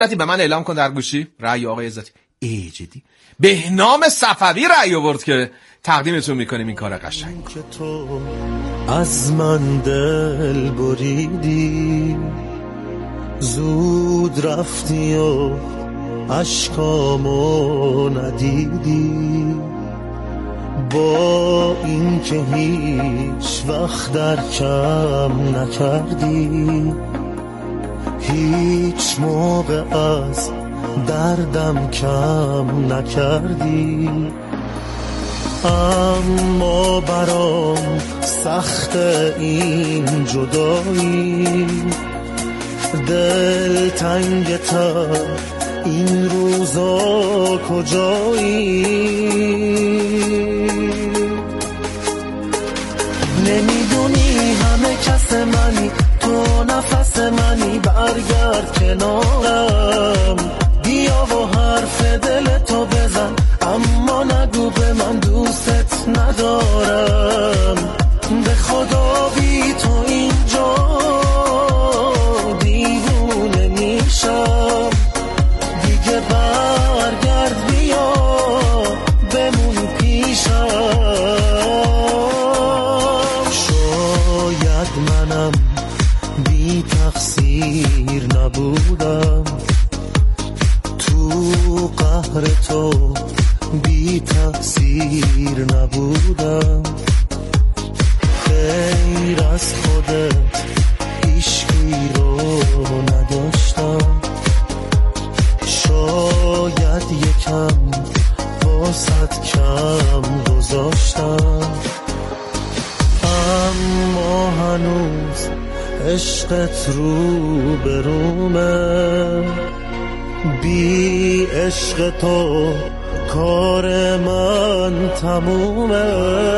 عزتی به من اعلام کن در گوشی رأی آقای عزتی. جدی بهنام صفوی رأی آورد که تقدیمتون میکنیم این کار قشنگ. که تو از من دل بریدی، زود رفتی و اشکامو ندیدی، با این که هیچ وقت در کم نکردی، هیچ موقع از دردم کم نکردی. اما برام سخت این جدایی، دل تنگ تا این روزا کجایی؟ نمیدونی همه کس منی، تو نفس منی، برگرد کنارم، بیا و حرف دل تو بزن، اما نگو به من دوستت ندارم. به خدا بی تو اینجا دیوونه میشم، دیگه برگرد بیا بمون پیشم. شاید منم بی تقصیر نبودم، تو قهر تو بی تقصیر نبودم، غیر از خودت هیچکی رو نداشتم. شاید یکم واسط کم گذاشتم، اما هنوز عشقت رو به رومه، بی عشق تو کار من تمومه.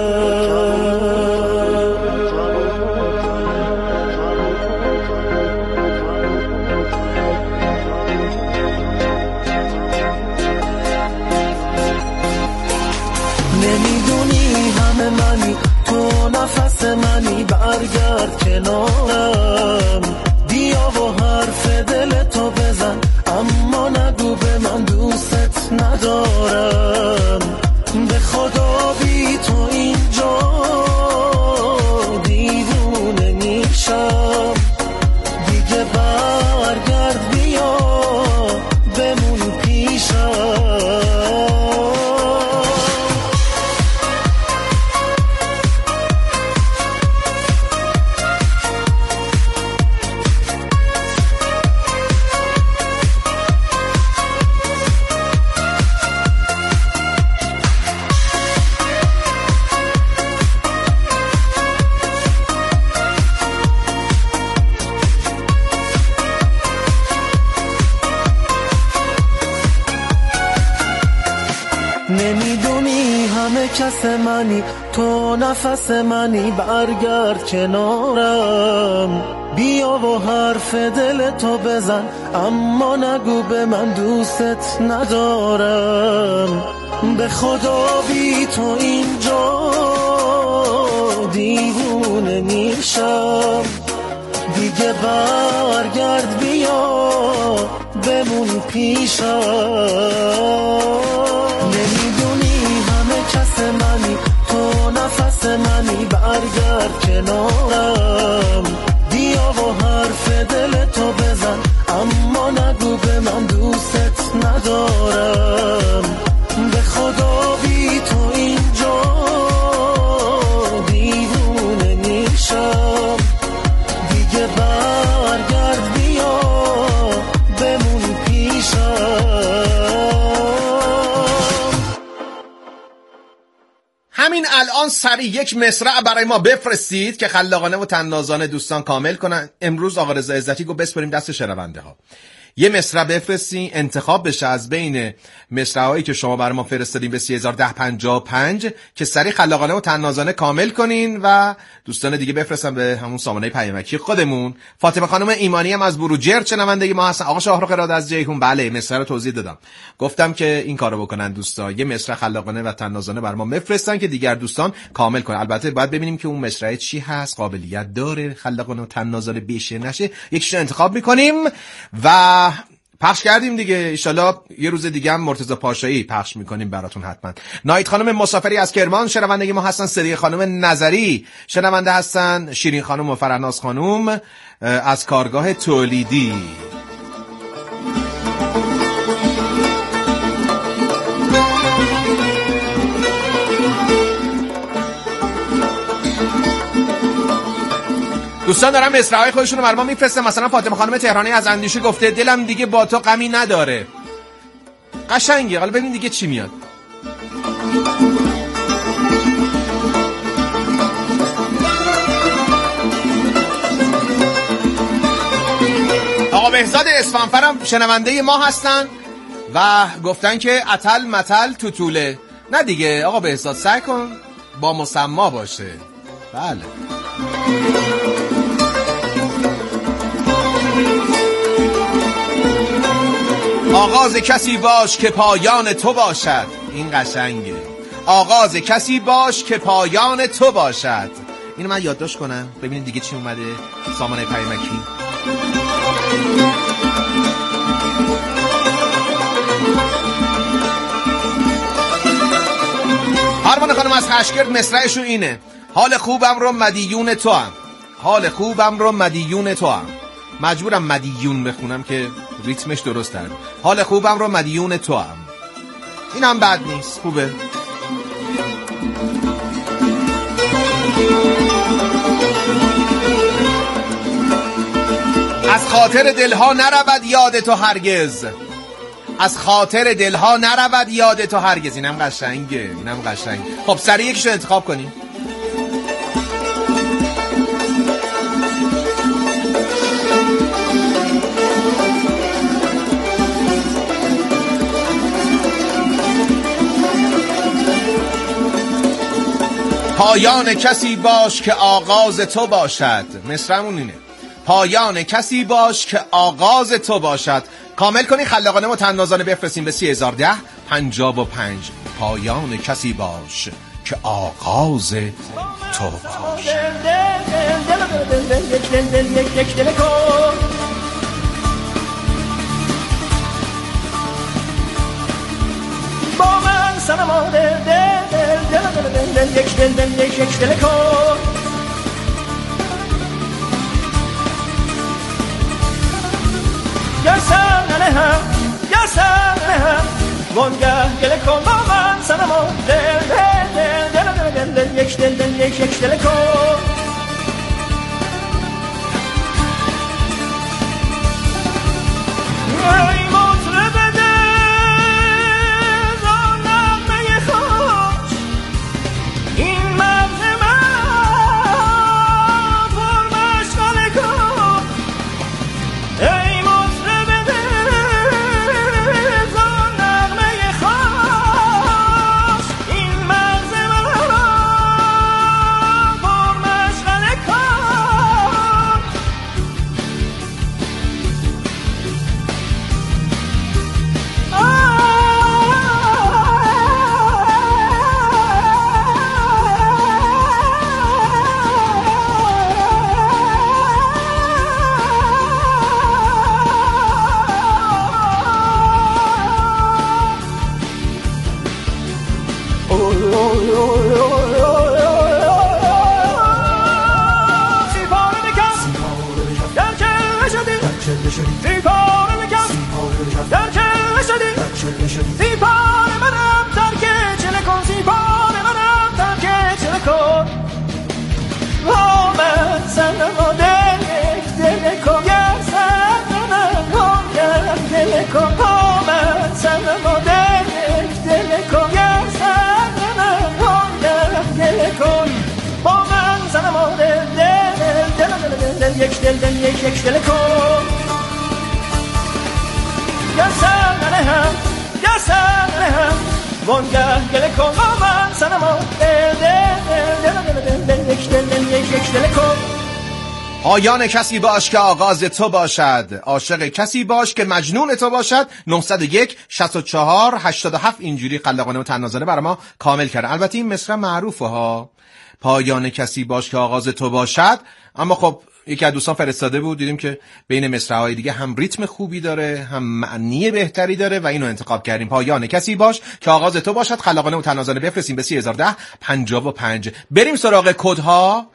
نمیدونی همه منی، تو نفس منی، برگرد کنارم، بیا و حرف دل تو بزن، اما نگو به من دوستت ندارم. به خدا بی تو اینجا دیوونه میشم، دیگه برگرد بیا بمون پیشم. نمیدونی همه کس منی، تو نفس منی، برگرد کنارم، بیا و حرف دل تو بزن، اما نگو به من دوستت ندارم. به خدا بی تو اینجا دیوونه میشم، دیگه برگرد بیا بمون پیشم. نمیدونی همه کس منی، تو نفس منی، برگرد کنارم، بیا و حرف دل تو بزن، اما نگو به من دوستت ندارم. به خدا بی تو اینجا دیوونه میشم، دیگه برگرد بیا بمون پیشم. همین الان سریع یک مصرع برای ما بفرستید که خلاقانه و طنازانه دوستان کامل کنن. امروز آقا رضا عزتی گفت بسپریم دست شنونده ها. یه مصرع بفرستین انتخاب بشه از بین مصرع‌هایی که شما برای ما فرستادین به 301055 که سریع خلاقانه و طنازانه کامل کنین و دوستان دیگه بفرستن به همون سامانه پیامکی خودمون. فاطمه خانم ایمانی هم از بروجرد شنونده ما هستن. آقا شاهرخ اراده از جیهون، بله مصرع رو توضیح دادم، گفتم که این کارو بکنن دوستا، یه مصرع خلاقانه و طنازانه برای ما بفرستن که دیگر دوستان کامل کنن. البته باید ببینیم که اون مصرع چی هست، قابلیت داره خلاقانه و طنازانه بشه نشه، یکیشو انتخاب میکنیم و پخش کردیم دیگه، ایشالا یه روز دیگه هم مرتضی پاشایی پخش میکنیم براتون حتما. نایت خانم مسافری از کرمان شنونده ما هستن، صدیق خانم نظری شنونده هستن، شیرین خانم و فرناز خانم از کارگاه تولیدی. دوستان دارم مصرع‌های خودشون رو برام میفرسته. مثلا فاطمه خانم تهرانی از اندیشه گفته دلم دیگه با تو غمی نداره. قشنگه. حالا ببین دیگه چی میاد. آقا بهزاد اصفهانفرم شنونده ما هستن و گفتن که اتل متل توتوله. نه دیگه آقا بهزاد سعی کن با مسما باشه. بله. آغاز کسی باش که پایان تو باشد. این قشنگه. آغاز کسی باش که پایان تو باشد. اینو من یادداشت کنم ببینید دیگه چی اومده. سامانه پیامکی. هرمان خانم از خشگرد مصرعشون اینه: حال خوبم رو مدیون تو هم. حال خوبم رو مدیون تو هم. مجبورم مدیون بخونم که ریتمش درست داره. حال خوبم رو مدیون تو هم. این هم بد نیست، خوبه. از خاطر دلها نرود یاد تو هرگز. از خاطر دلها نرود یاد تو هرگز. اینم قشنگه. اینم قشنگه. خب سریع یکیشو انتخاب کنیم. پایان کسی باش که آغاز تو باشد. مصرمون اینه: پایان کسی باش که آغاز تو باشد. کامل کنی خلاقانه و طنازانه بفرستیم به 3010 55. پایان کسی باش که آغاز تو باشد. با من سنما دل یک دل کن. یا سنه هم وانگه گل کن. با من سنما دل یک دل کن. ای مطرب یک دل کن. یا سنه هم وانگه گل کن. با من سنما یک دل کن. پایان کسی باش که آغاز تو باشد. عاشق کسی باش که مجنون تو باشد. 901 64 87 اینجوری خلاقانه و طنازانه برای ما کامل کرد. البته این مصرع معروفه ها، پایان کسی باش که آغاز تو باشد، اما خب یکی از دوستان فرستاده بود، دیدیم که بین مصرع‌های دیگه هم ریتم خوبی داره هم معنی بهتری داره و اینو انتخاب کردیم. پایان کسی باش که آغاز تو باشد، خلاقانه و تنازانه بفرستیم به 3010 55. بریم سراغ کدها.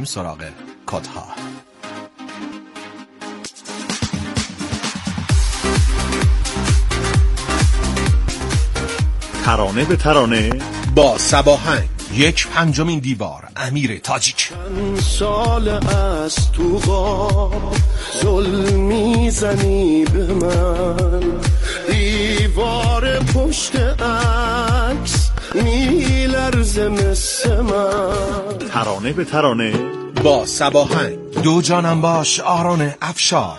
ترانه به ترانه با صباهنگ. 1/5 دیوار امیر تاجیک. چند سال از تو غاب ظلم میزنی به من، دیوار پشت عکس میلرزه مثل من. ترانه به ترانه با صباهنگ. دو جانم باش آرون افشار.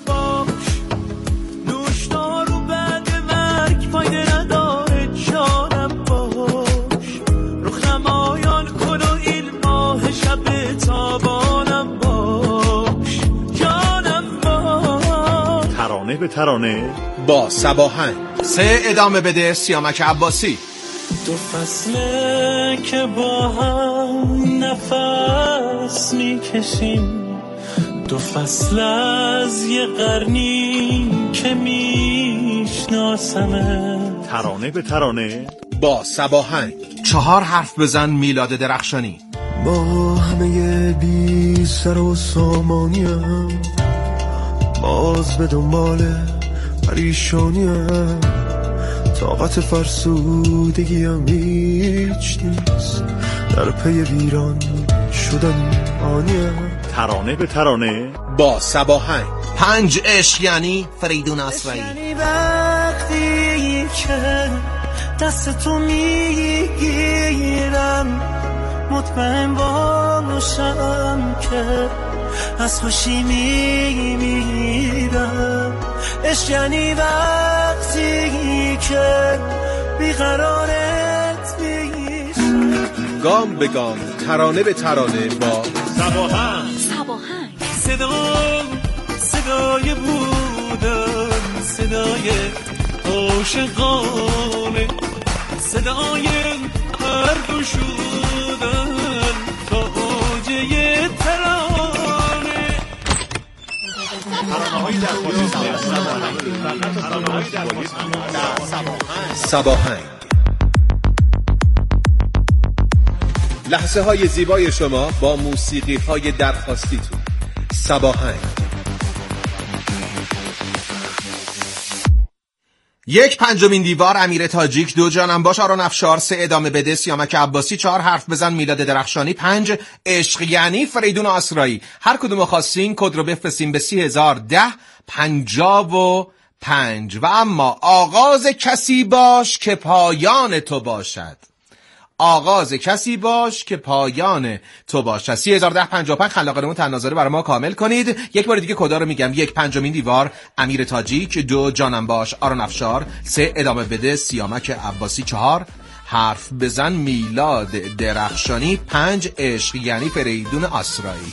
ترانه به ترانه با صباهنگ. 3 ادامه بده سیامک عباسی. دو فصله که با هم نفس میکشیم، دو فصل از یه قرنی که میشناسمه. ترانه به ترانه با صباهنگ. 4 حرف بزن میلاد درخشانی. با همه بی سر و سامانیم، باز به دنبال پریشانیم، طاقت فرسودگیم هیچ نیست، در پی ویران شدن آنیم. ترانه به ترانه با صباهنگ. 5 عشق یعنی فریدون اسرایی. یعنی وقتی که دست تو میگیرم، مطمئن باشم که از خوشی میمیرم. عشق یعنی وقتی که بیقرارت میشم. گام به گام ترانه به ترانه با صباهنگ. صدای بودن، صدای عاشقانه، صدای هر دو شدن تا اوجه ترانه. صباهنگ. لحظه های زیبای شما با موسیقی های درخواستیتون. صباهنگ. 1/5 دیوار امیر تاجیک. 2 جانم باش آرون افشار. 3 ادامه بده سیامک عباسی. 4 حرف بزن میلاد درخشانی. 5 عشق یعنی فریدون اسرایی. هر کدوم خواستین کد رو بفرستین به 3010 55. و اما آغاز کسی باش که پایان تو باشد. آغاز کسی باش که پایان تو باشد. 3010 55. خلاقانه تناظره برای ما کامل کنید. یک بار دیگه کدا رو میگم. 1/5 دیوار امیر تاجیک. 2 جانم باش آرون افشار. 3 ادامه بده سیامک عباسی. 4 حرف بزن میلاد درخشانی. 5 عشق یعنی فریدون اسرایی.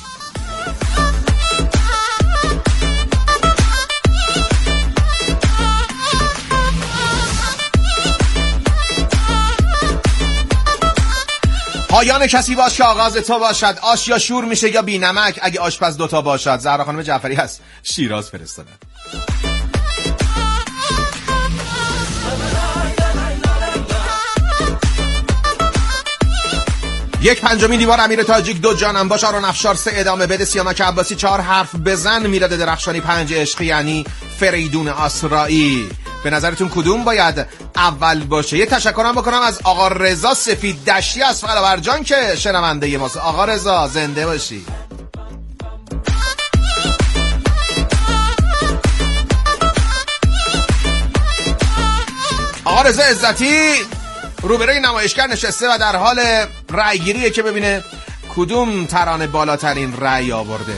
پایان کسی باش که آغاز تو باشد. آش یا شور میشه یا بی نمک اگه آشپز دوتا باشد. زهرا خانم جعفری هست شیراز فرستادن. 1/5 دیوار امیر تاجیک. 2 جانم باش آرون افشار. 3 ادامه بده سیامک عباسی. 4 حرف بزن میلاد درخشانی. 5 عشق یعنی فریدون اسرایی. به نظرتون کدوم باید اول باشه؟ یه تشکرم بکنم از آقا رضا سفید دشتی از فلورجان که شنونده ماست. آقا رضا زنده باشی. آقا رضا عزتی روبروی نمایشگر نشسته و در حال رأیگیریه که ببینه کدوم ترانه بالاترین رأی آورده.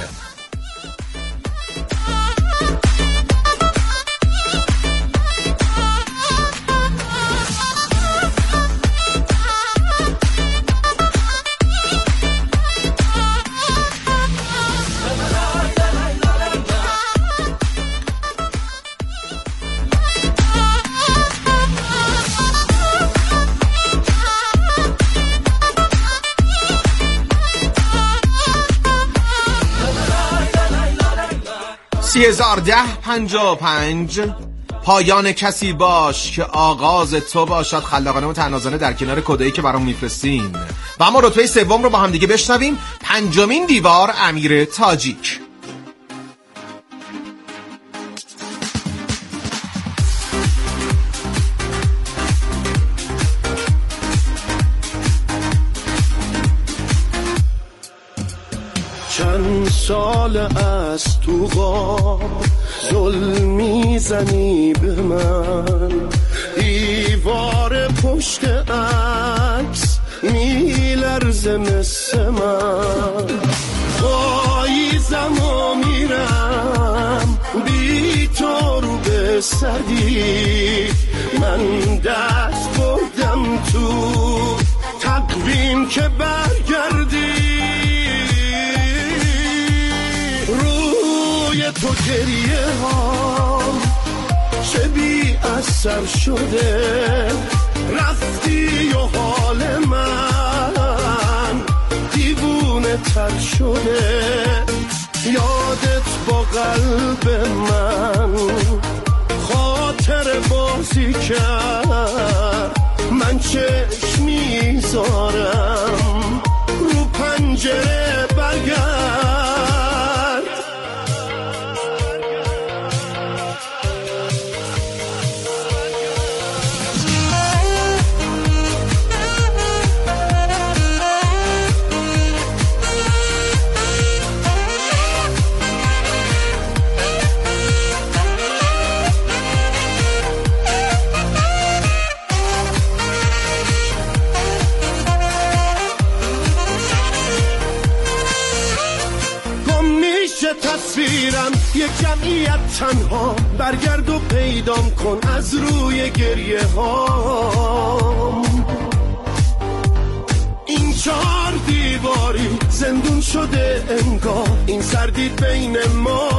301055 پایان کسی باش که آغاز تو باشد، خلاقانه و طنازانه در کنار کدایی که برام میفرستین. و اما رتبه سوم رو با هم دیگه بشنویم. پنجمین دیوار، امیر تاجیک. چند سال از تو غاب ظلم میزنی به من، دیوار پشت عکس میلرزه مثل من، پاییزم و میرم بی تو رو به سدی، من دست بردم تو تقویم که برگردی، تو گریه ها چه بی اثر شده، رفتی و حال من دیوونه تر شده، یادت با قلب من خاطر بازی کرد، من چشم میذارم رو پنجره برگرد. تصویرم یک جمعیت تنها، برگرد و پیدام کن از روی گریه ها، این چهار دیواری زندون شده انگار، این سردی بین ما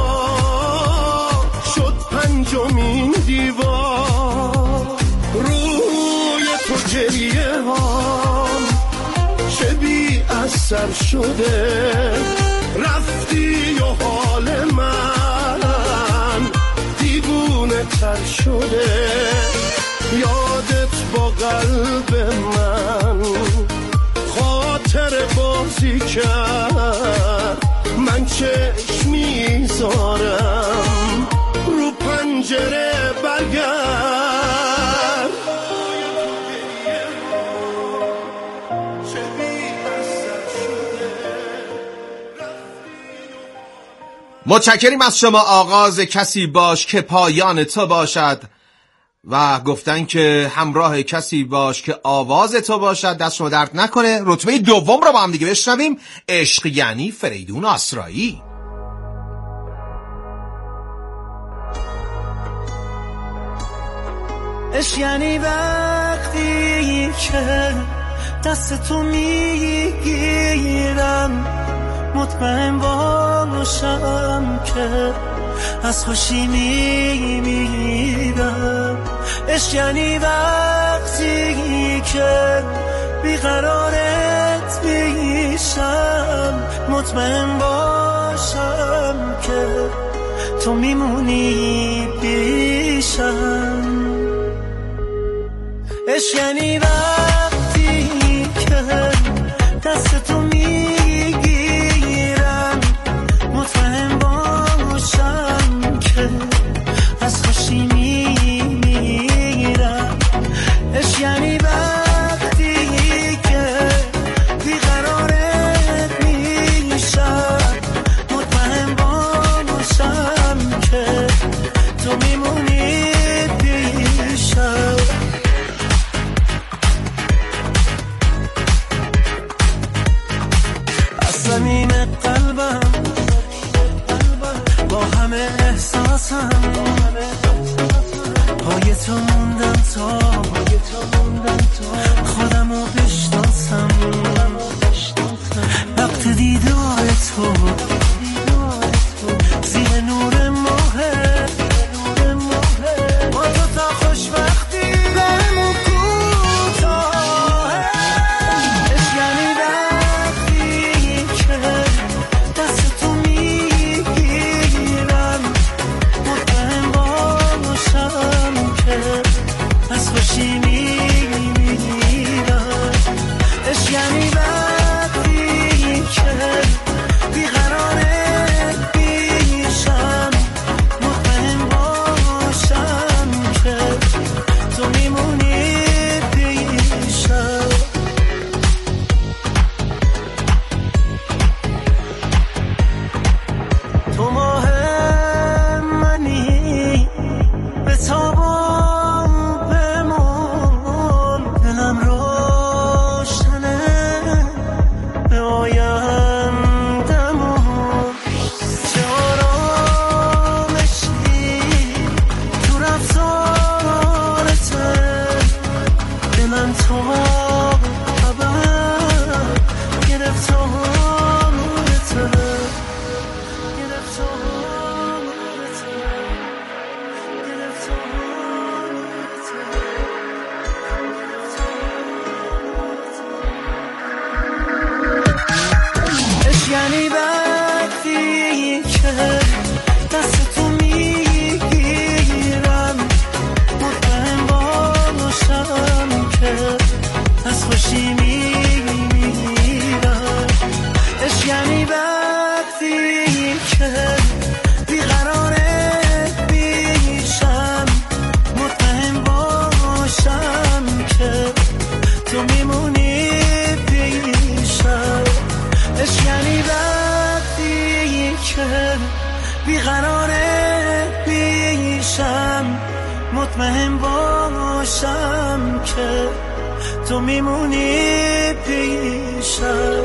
شد پنجمین دیوار، روی تو گریه ها چه بی اثر شده، رفتی و حال من دیوونه تر شده، یادت با قلب من خاطر بازی کرد، من چشم میذارم رو پنجره برگرد. متشکریم از شما. آغاز کسی باش که پایان تو باشد و گفتن که همراه کسی باش که آواز تو باشد. دست شما درد نکنه. رتبه دوم رو با هم دیگه بشنویم. عشق یعنی فریدون آسرایی. عشق یعنی وقتی که دست تو میگیرم، مطمئن باشم که از خوشی میمیرم. عشق یعنی وقتی که بیقرارت میشم، مطمئن باشم که تو میمونی پیشم. عشق یعنی وقتی که دست تو میگیرم، مطمئن باشم که از خوشی میمیرم. عشق یعنی وقتی که بیقرارت میشم، مطمئن باشم که تو میمونی پیشم. بیقراره پیشم، مطمئن باشم که تو میمونی پیشم.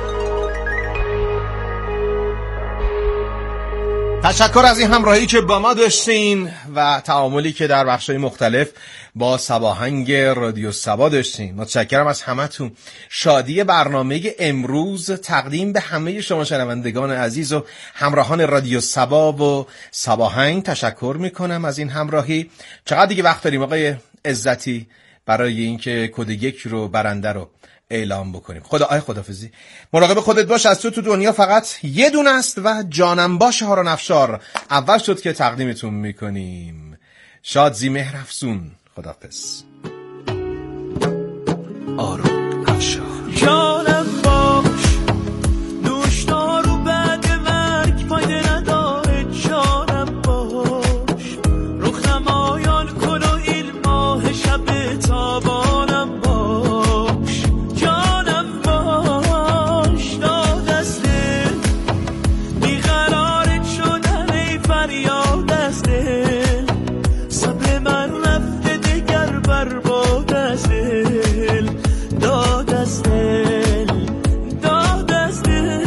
تشکر از این همراهی که با ما داشتین و تعاملی که در بخش‌های مختلف با سباهنگ رادیو سبا داشتین. متشکرم از همتون. شادی برنامه امروز تقدیم به همه شما شنوندگان عزیز و همراهان رادیو سبا و سباهنگ. تشکر میکنم از این همراهی. چقدر دیگه وقت داریم آقای عزتی برای اینکه کد 1 رو برنده رو اعلام بکنیم؟ خدافظی. مراقب خودت باش. از تو دنیا فقط یه دونه است و جانم باش. هارون افشار اول شد که تقدیمتون میکنیم. شادزی مهرافزون. خدافظ. هارون افشار. جانم باش، نوشدار و بعد مرگ فایده نداره. جانم باش، رخ نمایان کن و این ماه شب تابانم باش. جانم باش، داد از دل بیقرارت شدن ای فریاد از دل. صبر من رفته دگر برباد از دل. داد از دل، داد از دل.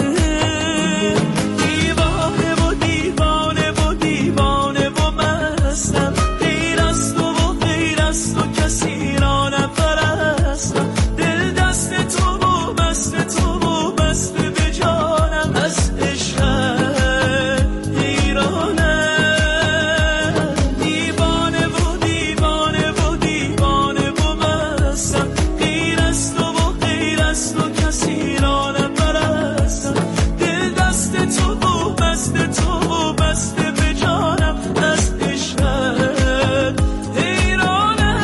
دیوانه و دیوانه و دیوانه و مستم. غیر از تو و غیر از تو کسی را نپرستم. دل دست تو و بست تو و بست به جانم. از عشقت حیرانم. دیوانه و دیوانه و دیوانه و مستم. غیر از تو و غیر از تو کسی را نپرستم. دل دست تو و بست تو و بست به جانم. از عشقت حیرانم.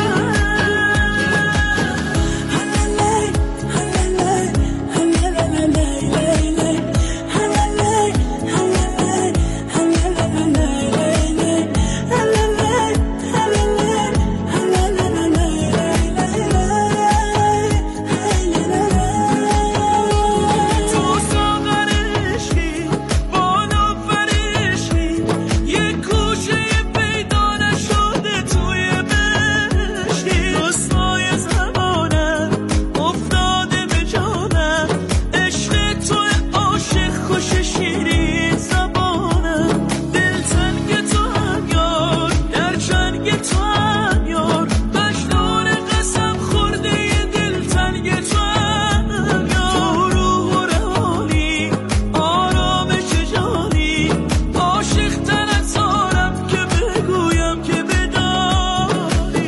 تو ساغر عشقی، بالا پر عشقی، یه گوشه پیدا نشده توی بهشتی. رسوای زمانم افتاده به جانم. عشق تو عاشق خوش شیرین زبانم. دلتنگ تو هم یار، در جنگ تو هم یار. مجنون قسم خورده یه دلتنگ تو هم یار. روح و روانی، آرامش جانی، عاشق تنت دارم که بگویم که بدانی.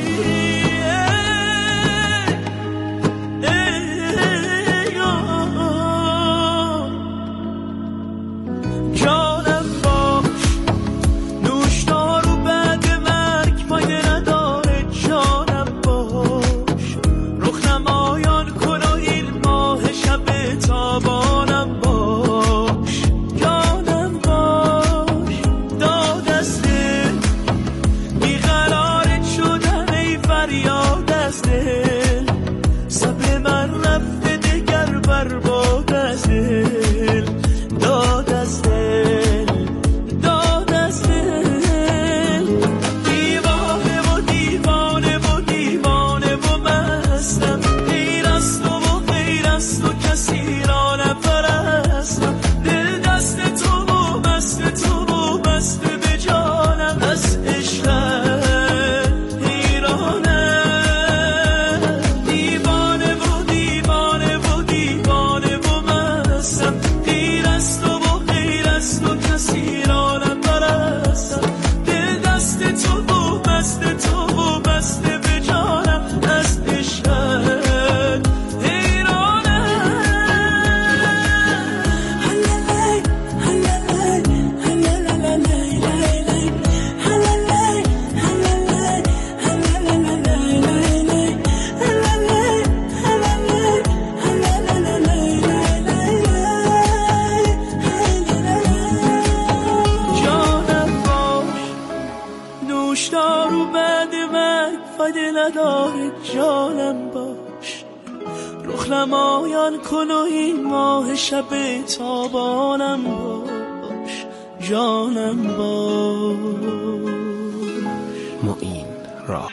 جانم باش، نوشدار و بعد مرگ فایده نداره. جانم باش، رخ نمایان کن و این ماه شب تابانم باش. جانم باش، داد از دل بیقرارت شدن ای فریاد از دل. صبر من رفته دگر برباد از دل. داد از دل، داد از دل. دیوانه و دیوانه و دیوانه و مستم. غیر از تو و غیر از تو کسی را نپرستم. دل دست تو و بست تو و بست به جانم. از عشقت حیرانم. دیوانه و دیوانه و دیوانه و مستم. غیر از تو و غیر از تو کسی را نپرستم. دل دست تو و بست تو و بست به جانم. از عشقت حیرانم. جانم باش، نوشدار و بعد مرگ فایده نداره. جانم باش، رخ نمایان کن و این ماه شب تابانم باش. جانم باش. معین راه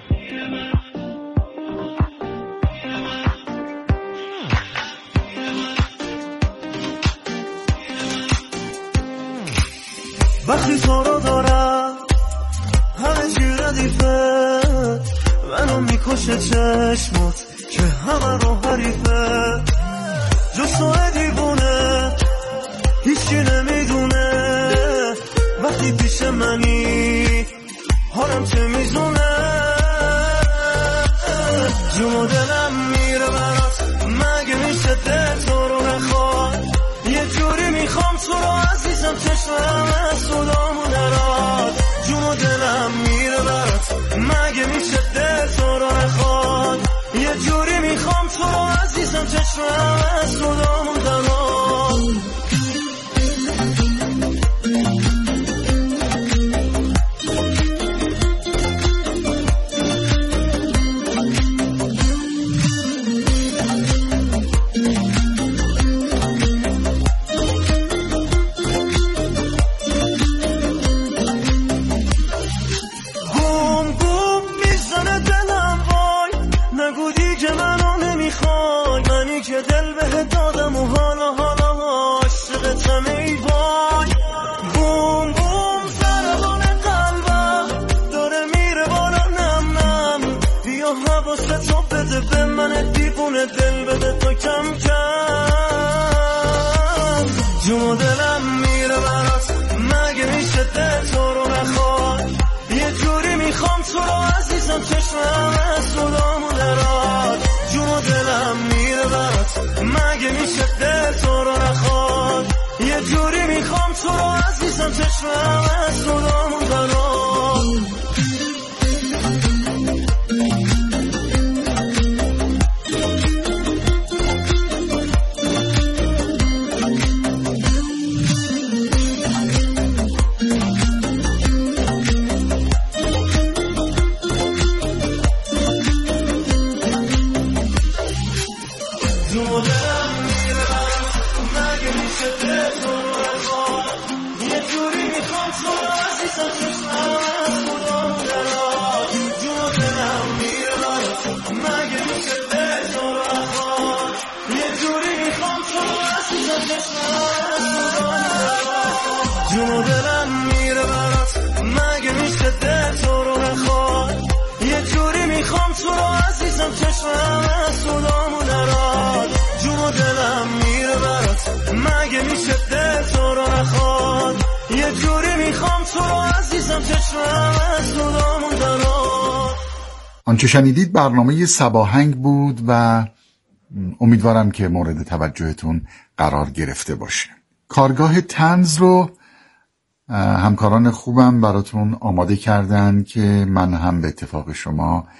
وقتی تو رو دارم همه چی ردیفه، منو میکشه چشمات که همه رو حریفه، جز تو دیوونه هیچی نمیدونه، وقتی پیش منی حالم چه میزونه، جون و دلم میره برات، مگه میشه دل تو رو نخواد، یه جوری میخوام تو رو عزیزم چشمم از صدامو نراد، جون و دلم میره برات، مگه میشه دل تو رو نخواد، یه جوری میخوام تو رو عزیزم چشمم از صدامو نراد. دل بده تو کم کم، جون و دلم میره برات، مگه میشه دل تو رو نخواد، یه جوری میخوام تو رو عزیزم چشمم از صدامو نراد، جون و دلم میره برات، مگه میشه دل تو رو نخواد، یه جوری میخوام تو رو عزیزم چشمم از صدامو نراد. جون و دلم میره برات، مگه میشه دل تو رو نخواد، یه جوری میخوام تو رو عزیزم چشمم از صدامو نراد، جون و دلم میره برات، مگه میشه دل تو رو نخواد، یه جوری میخوام تو رو عزیزم چشمم از صدامو نراد. آنچه شنیدید برنامه سباهنگ بود و امیدوارم که مورد توجهتون قرار گرفته باشه. کارگاه طنز رو همکاران خوبم براتون آماده کردن که من هم به اتفاق شما